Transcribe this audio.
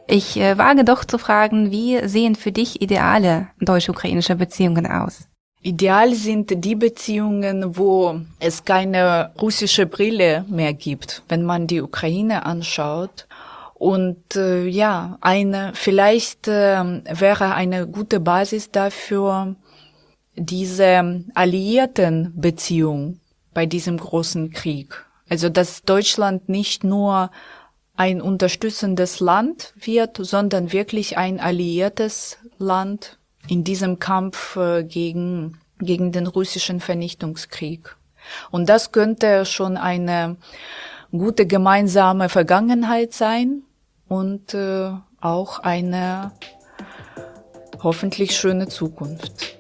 Ich wage doch zu fragen, wie sehen für dich ideale deutsch-ukrainische Beziehungen aus? Ideal sind die Beziehungen, wo es keine russische Brille mehr gibt, wenn man die Ukraine anschaut. Und vielleicht wäre eine gute Basis dafür diese alliierten Beziehung bei diesem großen Krieg. Also dass Deutschland nicht nur ein unterstützendes Land wird, sondern wirklich ein alliiertes Land in diesem Kampf gegen den russischen Vernichtungskrieg. Und das könnte schon eine gute gemeinsame Vergangenheit sein und auch eine hoffentlich schöne Zukunft.